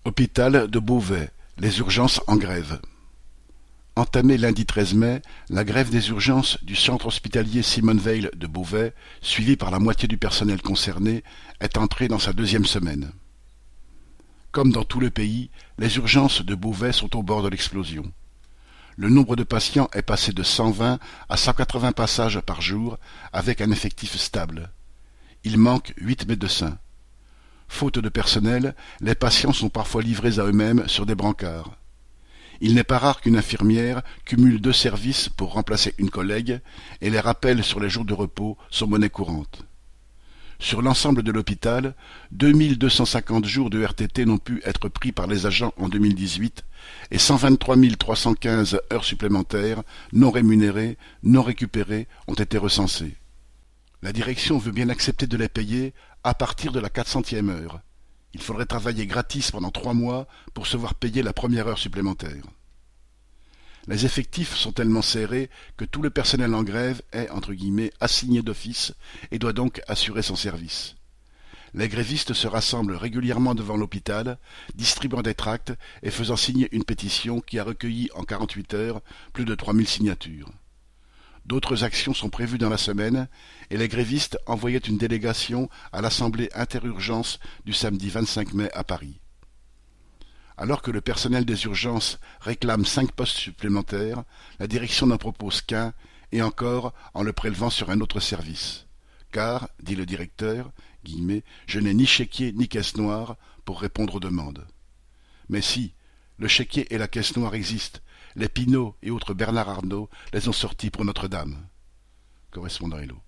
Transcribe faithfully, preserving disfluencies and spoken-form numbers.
Hôpital de Beauvais, les urgences en grève. Entamée lundi treize mai, la grève des urgences du centre hospitalier Simone Veil de Beauvais, suivie par la moitié du personnel concerné, est entrée dans sa deuxième semaine. Comme dans tout le pays, les urgences de Beauvais sont au bord de l'explosion. Le nombre de patients est passé de cent vingt à cent quatre-vingts passages par jour, avec un effectif stable. Il manque huit médecins. Faute de personnel, les patients sont parfois livrés à eux-mêmes sur des brancards. Il n'est pas rare qu'une infirmière cumule deux services pour remplacer une collègue, et les rappels sur les jours de repos sont monnaie courante. Sur l'ensemble de l'hôpital, deux mille deux cent cinquante jours de R T T n'ont pu être pris par les agents en deux mille dix-huit et cent vingt-trois mille trois cent quinze heures supplémentaires non rémunérées, non récupérées ont été recensées. La direction veut bien accepter de les payer à partir de la quatre centième heure. Il faudrait travailler gratis pendant trois mois pour se voir payer la première heure supplémentaire. Les effectifs sont tellement serrés que tout le personnel en grève est, entre guillemets, assigné d'office et doit donc assurer son service. Les grévistes se rassemblent régulièrement devant l'hôpital, distribuant des tracts et faisant signer une pétition qui a recueilli en quarante-huit heures plus de trois mille signatures. D'autres actions sont prévues dans la semaine et les grévistes envoyaient une délégation à l'Assemblée interurgence du samedi vingt-cinq mai à Paris. Alors que le personnel des urgences réclame cinq postes supplémentaires, la direction n'en propose qu'un, et encore en le prélevant sur un autre service. Car, dit le directeur, guillemets, je n'ai ni chéquier ni caisse noire pour répondre aux demandes. Mais si, le chéquier et la caisse noire existent, les Pinault et autres Bernard Arnault les ont sortis pour Notre-Dame. Correspondant Hello.